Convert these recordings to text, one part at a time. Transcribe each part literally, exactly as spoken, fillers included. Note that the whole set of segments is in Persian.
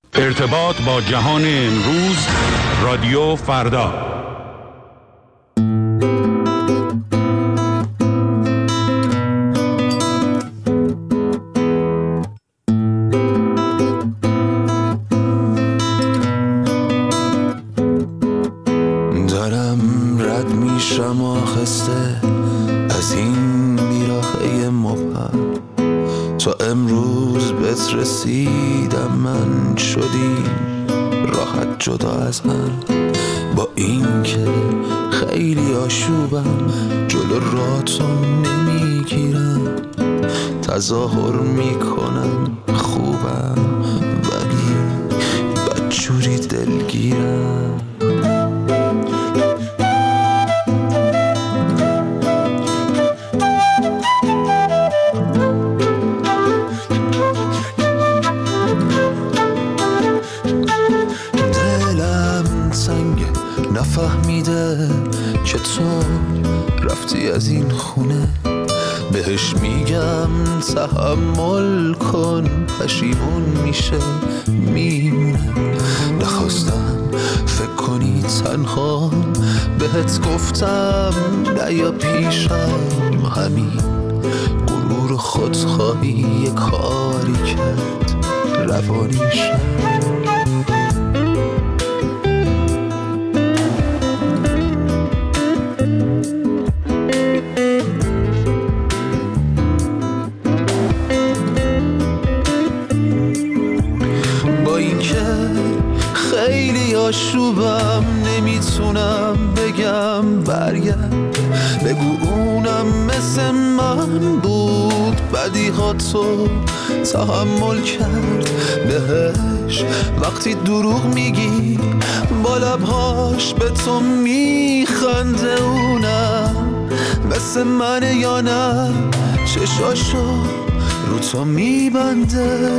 ارتباط با جهان امروز، رادیو فردا. دارم رد میشم آخسته از این بیراهه مبهم، تا امروز بهت رسیدم من شدیم راحت جدا از هم، با این که خیلی آشوبم جلو راتو نمیگیرم، تظاهر میکنم خوبم ولی بدجوری دلگیرم. نفهمیده که تو رفتی از این خونه، بهش میگم تحمل کن، پشیمون میشه میمونه. نخواستم فکر کنی تنها، بهت گفتم نیا پیشم، همین غرور خودخواهی یه کاری کرد روانیشم. آشوبم نمیتونم بگم برگرد، بگو اونم مثل من بود بدیهاتو تحمل کرد. بهش وقتی دروغ میگی با لبهاش به تو میخنده، اونم مثل من یا نه چشاشو رو تو میبنده.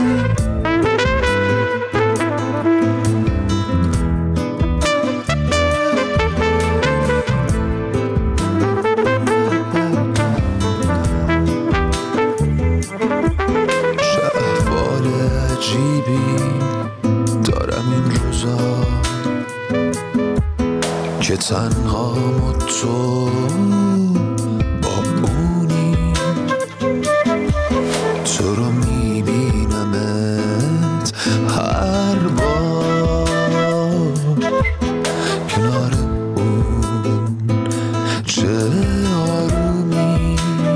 که تنها تو با اونی، تو رو میبینمت هر بار کنار اون، چه آرومی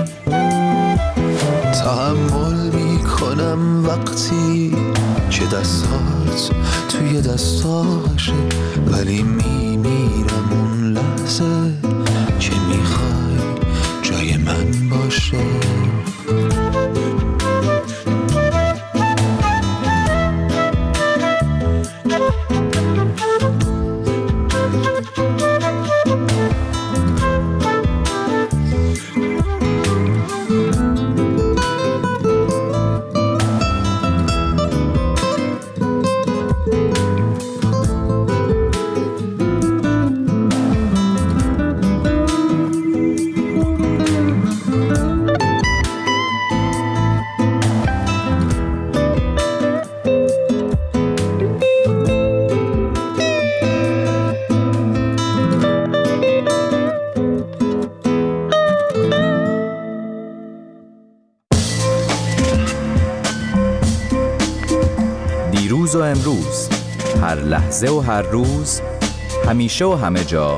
تحمل میکنم وقتی که دستات توی دستاشه، ولی میمیرم اون لحظه که میخوای جای من باشه. دیروز و امروز، هر لحظه و هر روز، همیشه و همه جا،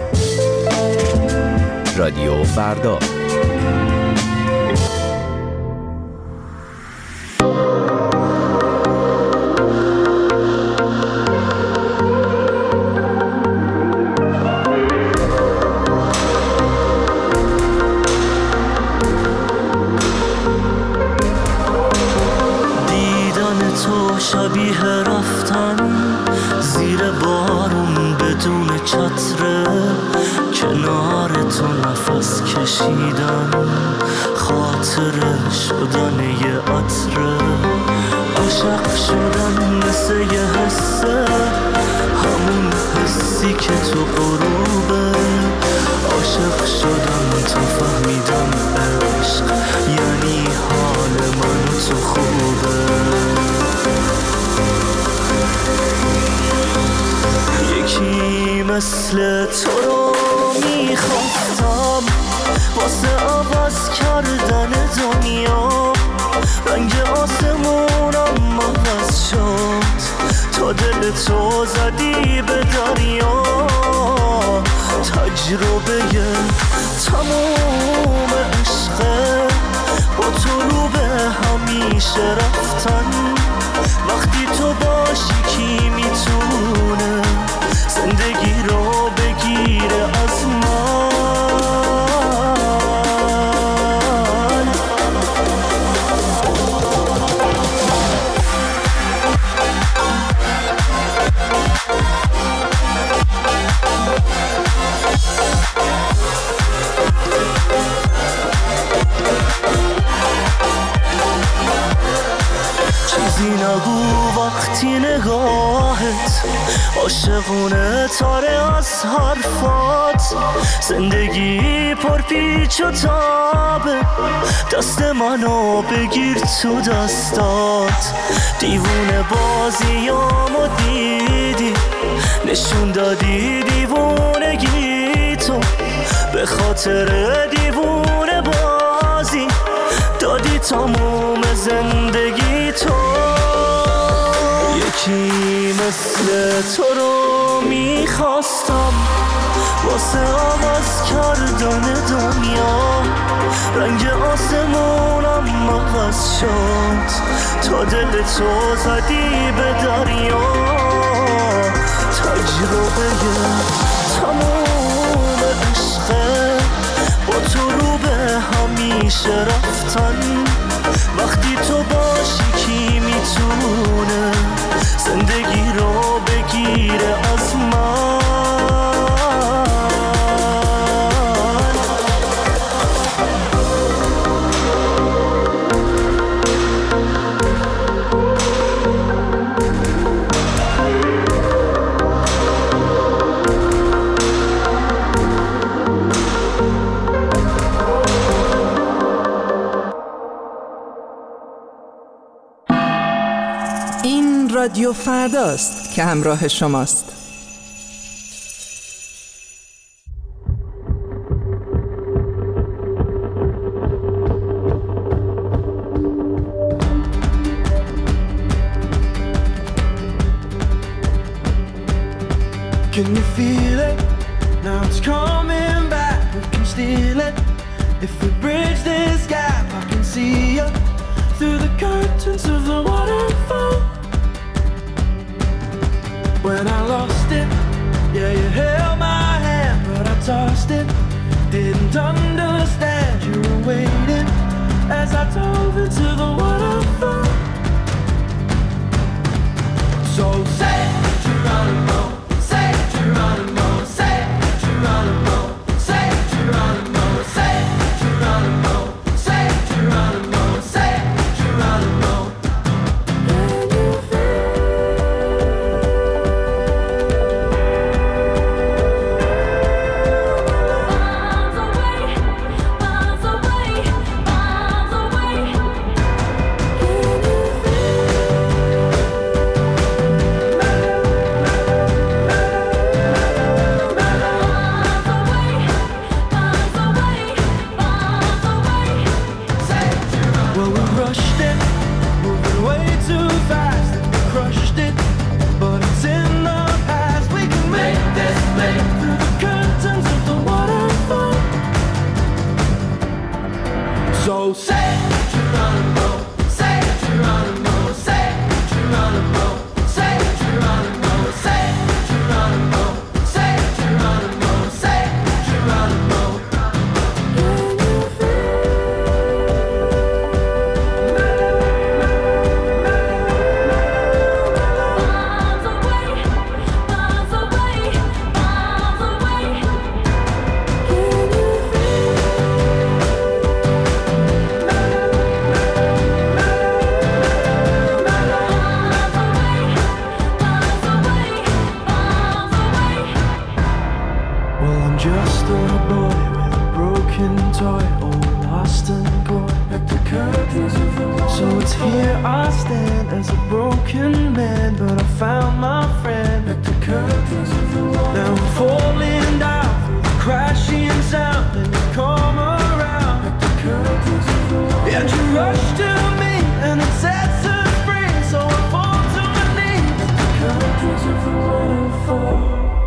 رادیو فردا. شبیه رفتن زیر بارون بدون چتره، کنار تو نفس کشیدن خاطره شدن یه عطره، عاشق شدن مثل یه حسه، همون حسی که تو غروبه، عاشق شدن تو فهمیدم عشق یعنی حال من تو خوبه. مثل تو رو میخواستم واسه عوض کردن دنیا. رنگ آسمونم عوض شد تا دل تو زدی به دریا. تجربه تموم عشقه با تو رو به همیشه رفتن. وقتی تو باشی کی میتونه زندگی رو بگیره از من. چیزی نگو وقتی نگاهت عاشقونه تاره از حرفات. زندگی پر پیچ و تابه دست منو بگیر تو دستات. دیوونه بازیامو دیدی نشون دادی دیوونگی تو. به خاطر دیوونه بازی دادی تموم زندگی تو. یکی مثل تو رو میخواستم واسه عوض کردن دنیا. رنگ آسمونم عوض شد تا دل تو زدی به دریا. تجربه تموم عشقه با تو رو به همیشه رفتن. وقتی تو باشی کی میتونه زندگی رو بگیره از من. رادیو فرداست که همراه شماست. Can you feel it? Now it's coming back. We can steal it. If we bridge this gap, I can see you through the curtains of the waterfall. When I lost it, yeah, you held my hand, but I tossed it. Didn't understand you were waiting as I dove into the waterfall. So say Geronimo, say Geronimo, say Geronimo, say Geronimo, say Geronimo, say Geronimo, say Geronimo. So say Geronimo, say Geronimo, say Geronimo, say Geronimo, say Geronimo, say Geronimo, say Geronimo. Just a boy with a broken toy, all lost and gone at the curtains of the wall. So it's here I stand as a broken man, but I found my friend at the curtains of the wall. Now I'm falling down with a crashing sound, and you come around at the curtains of the wall. And you rush to me, and it sets us free, so I fall to my knees at the curtains of the waterfall.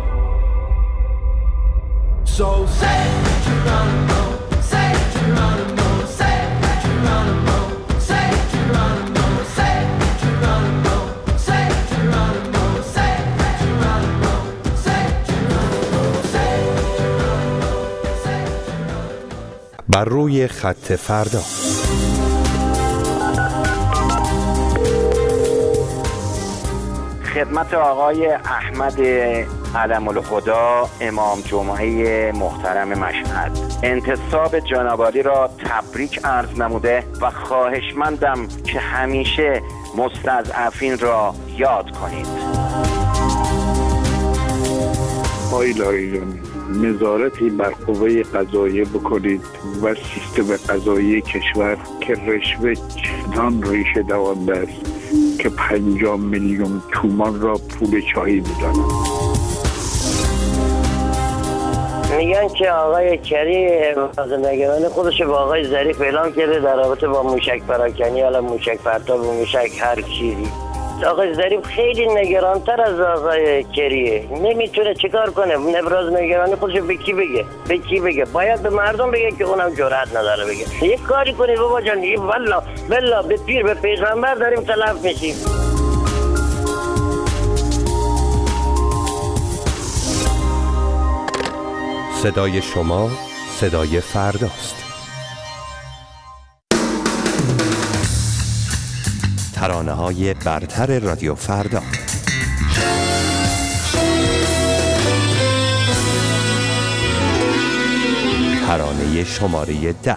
So say Geronimo, say Geronimo, say Geronimo, say Geronimo, say Geronimo, say Geronimo, say Geronimo, say Geronimo, say Geronimo. بر روی خط فردا. خدمت آقای احمد علم الهدا امام جمعه محترم مشهد، انتصاب جنابعالی را تبریک عرض نموده و خواهشمندم که همیشه مستضعفین را یاد کنید. آقای لاریجانی، نظارتی بر قوه قضاییه بکنید و سیستم قضایی کشور که رشوه چنان ریشه دوانده است که پنجاه میلیون تومان را پول چایی میدانند. میگن که آقای کری نگران خودش با آقای ظریف اعلام کرده در رابطه با موشک پراکنی، حالا موشک پرتاب و موشک هر چیزی. آقای ظریف خیلی نگرانتر از آقای کریه، نمیتونه چیکار کنه. ابراز نگرانی خودش به کی بگه؟ به کی بگه؟ باید به مردم بگه که اونم جرئت نداره بگه. یک کاری کنید بابا جان، والله بالله به پیر به پیغمبر داریم تلف میشیم. صدای شما صدای فرداست. ترانه‌های برتر رادیو فردا. ترانه شماره ده.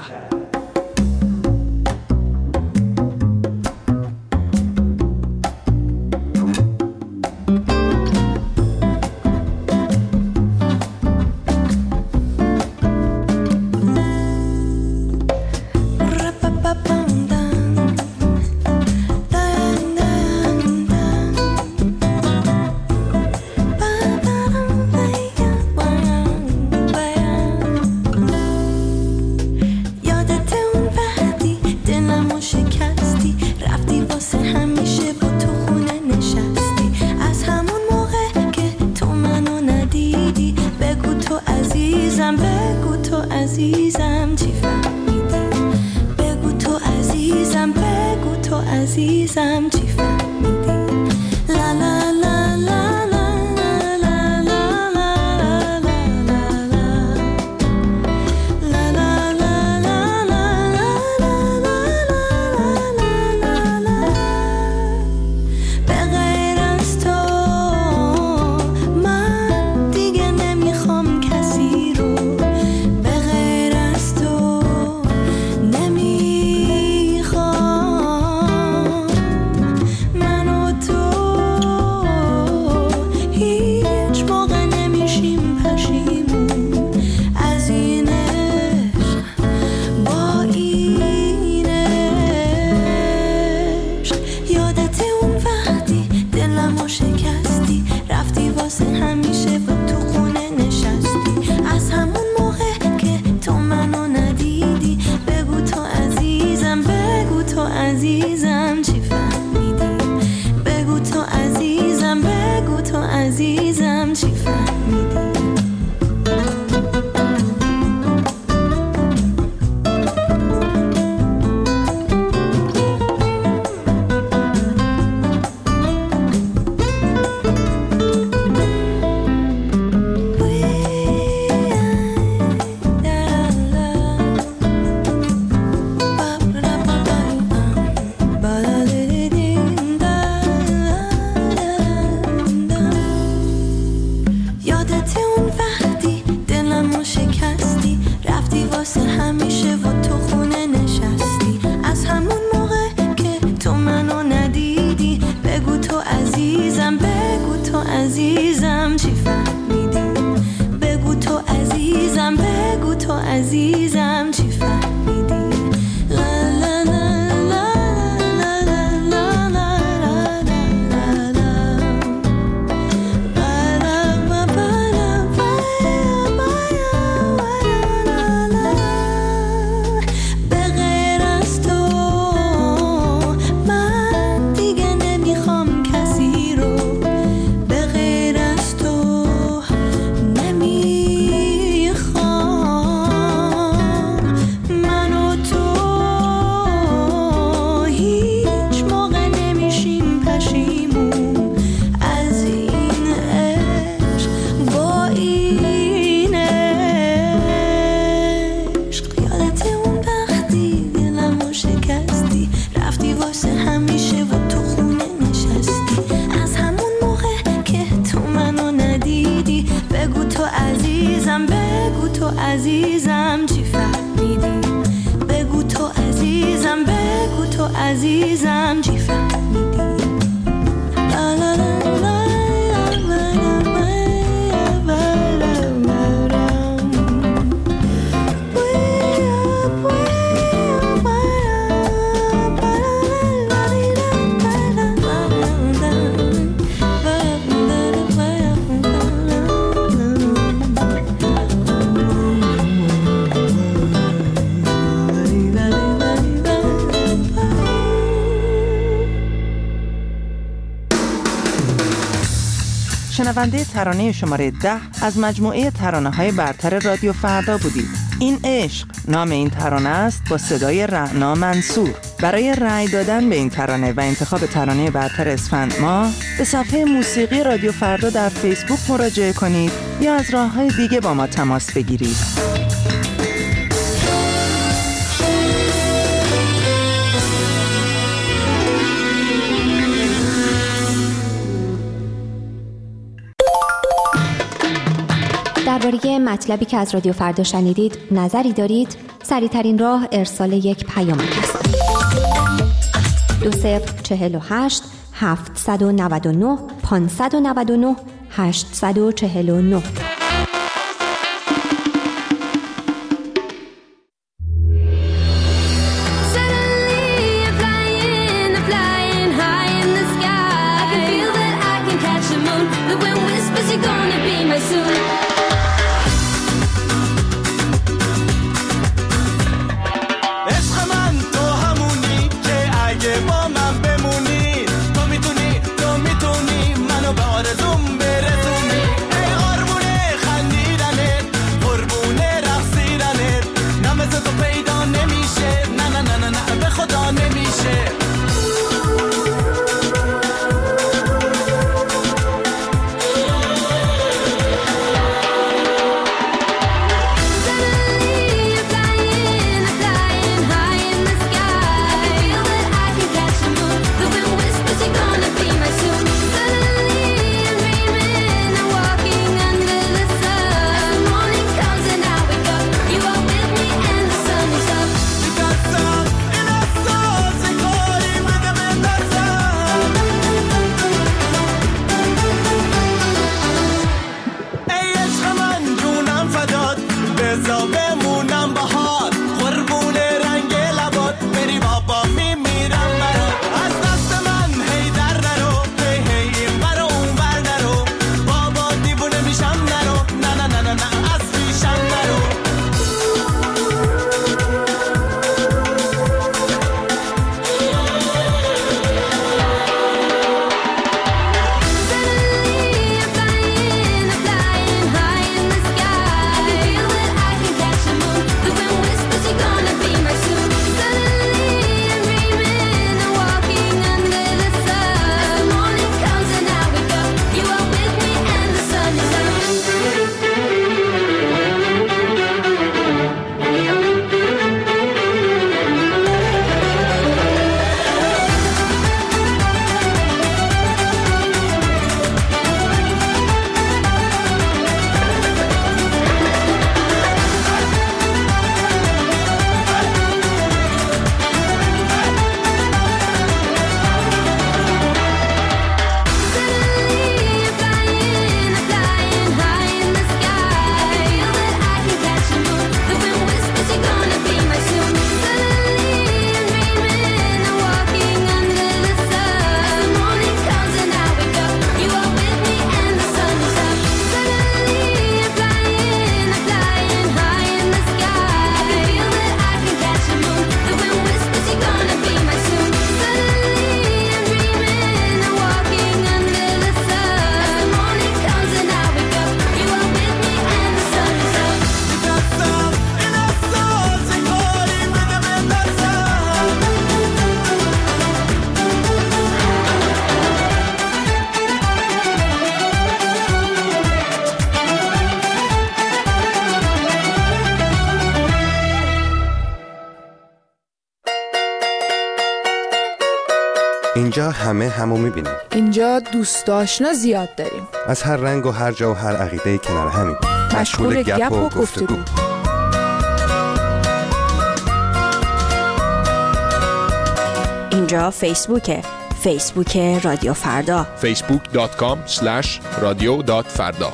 عزیزم چی فهمیدی؟ لا لا لا لا شنونده ترانه شماره ده از مجموعه ترانه‌های برتر رادیو فردا بودید. این عشق نام این ترانه است با صدای رعنا منصور. برای رأی دادن به این ترانه و انتخاب ترانه برتر اسفند ماه به صفحه موسیقی رادیو فردا در فیسبوک مراجعه کنید یا از راه‌های دیگه با ما تماس بگیرید. درباره مطلبی که از رادیو فردا شنیدید نظری دارید؟ سریع‌ترین راه ارسال یک پیامک است. دو صفر چهل و هشت هفتصد و نود و نه پانصد و نود و نه هشتصد و چهل و نه. اینجا همه همو میبینیم. اینجا دوست آشنا زیاد داریم. از هر رنگ و هر جا و هر عقیده کنار همیم. مشغول گپ و گفتگو. اینجا فیسبوکه، فیسبوک رادیو فردا، فیسبوک دات کام اسلش رادیو دات فردا.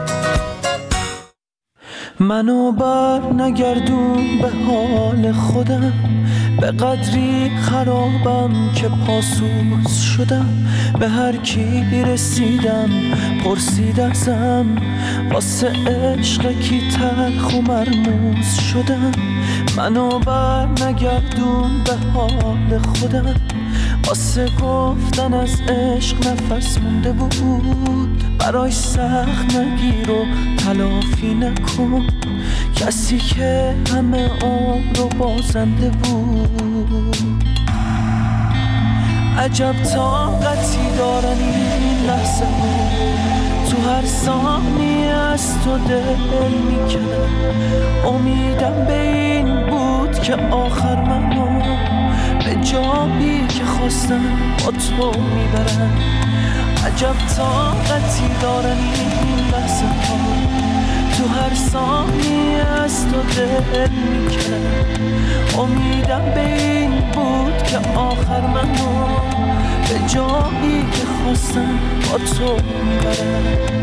منو بر نگردون به حال خودم، به قدری خرابم که پاسوس شدم. به هر کی رسیدم پرسید ازم، واسه عشق کی تلخ و مرموز شدم. منو بر نگردون به حال خودم، واسه گفتن از عشق نفس مونده بود. برای سخت نگیر و تلافی نکن، کسی که همه عمر رو بازنده بود. عجب طاقتی دارن این لحظه ها، تو هر ثانیه از تو دل میکنم. امیدم به این بود که آخر منو به جایی که خواستم با تو میبرم. عجب طاقتی دارن این لحظه ها، تو هر ثانیه از تو دل میکنم. امیدم به این بود که آخر منو به جایی که خواستم با تو میبرم.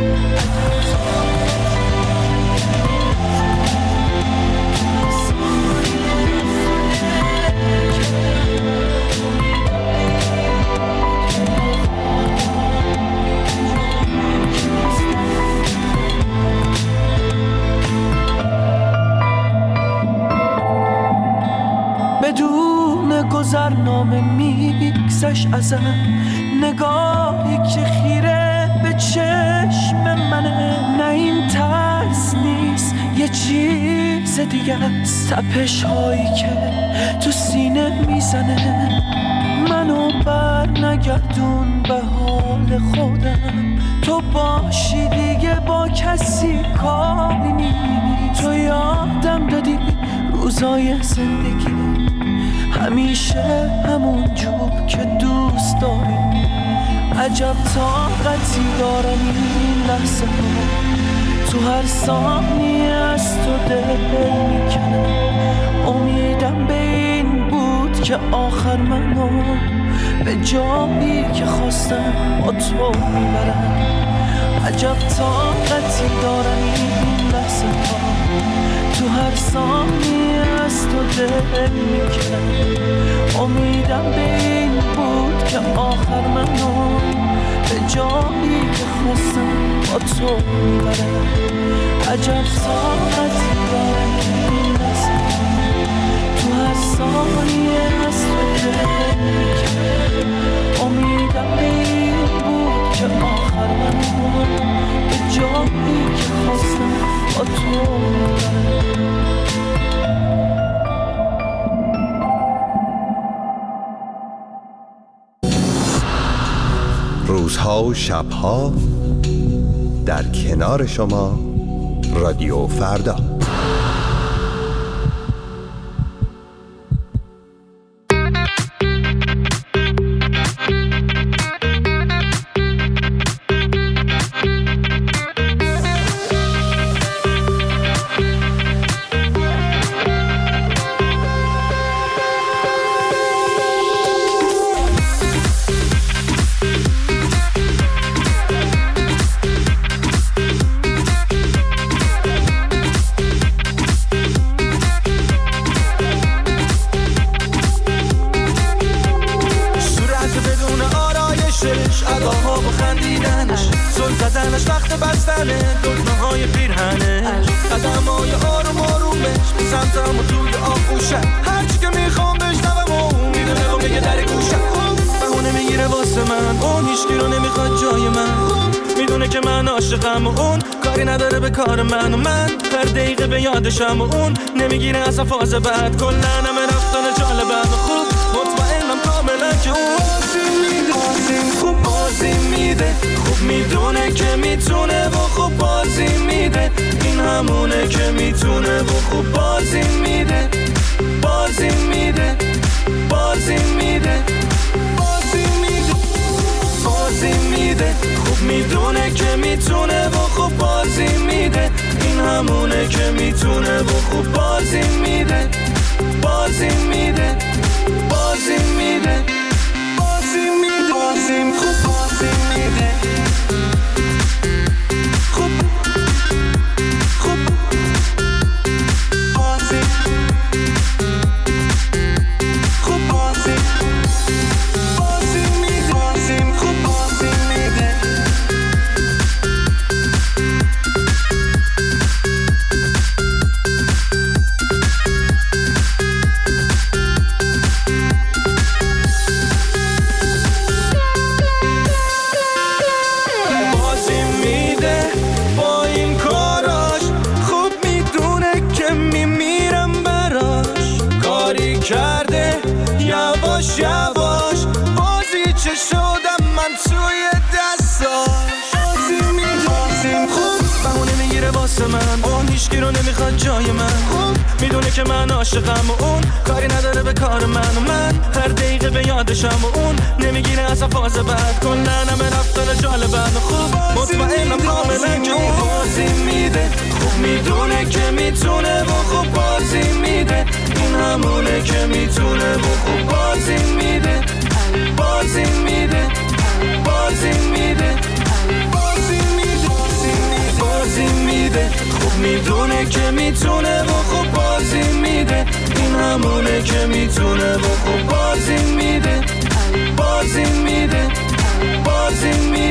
بدون گذرنامه میگذشت ازم، نگاهی که خیره به چشم منه. نه این ترس نیست یه چیز دیگه است، تپش هایی که تو سینه میزنه. منو بر نگردون به حال خودم، تو باشی دیگه با کسی کاری نیست. تو یادم دادی روزای زندگی همیشه همون جور که دوست داری. عجب طاقتی دارن این لحظه ها، تو هر ثانیه از تو دل میکنم. امیدم به این بود که آخر منو به جایی که خواستم با تو میبرم. عجب طاقتی دارن این لحظه ها، تو هر ثانیه از تو دل میکنم. امیدم به این بود که آخر منو به جایی که خواستم با تو میبرم. عجب طاقتی دارن این لحظه ها، تو هر ثانیه از تو دل میکنم. امیدم به این بود که آخر منو به جایی که خواستم با تو میبرم. روزها و شبها در کنار شما رادیو فردا. شم و اون نمیگیره اصلا فاز بعد. کلن همه رفتن جالبم خوب مطمئنم کاملا که اون خوب بازی میده، خوب میدونه که میتونه و خوب بازی میده. این همونه که میتونه و خوب بازی میده، بازی میده، بازی میده، بازی میده، بازی میده. خوب میدونه که میتونه و خوب بازی میده. این همونه که میتونه و خوب بازی میده، بازی میده، بازی میده، خوب خوب بازی خوب بازی بازی میده بازیم خوب بازی میده بازی میده با این کاراش خوب میدونه که میمیرم براش کاری کرده یواش یواش بازی چه شدم من توی دستاش بازی میده بازیم خوب بهونه میگیره واسه من اون هیچکی رو نمیخواد جای من خوب میدونه که من عاشقم و اون کاری نداره به کار من و من هر دقیقه به یادشم و اون نمیگیره اصلا فاز بعد کلن همه رفتار جالبم خوب مطمئنم کاملا که اون بازی میده خوب میدونه که میتونه و خوب بازی میده این همونه که میتونه و خوب بازی میده بازی میده بازی میده بازی میده بازی میده خوب میدونه که میتونه و خوب بازی میده این همونه که میتونه و خوب بازی میده بازی میده بازی میده